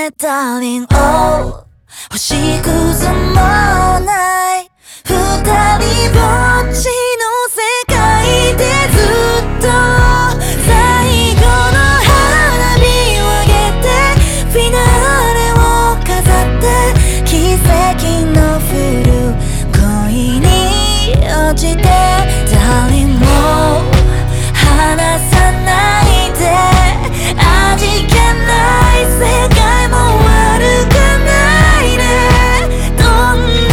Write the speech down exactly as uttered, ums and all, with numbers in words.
ね Darling Oh 星屑もない二人ぼっち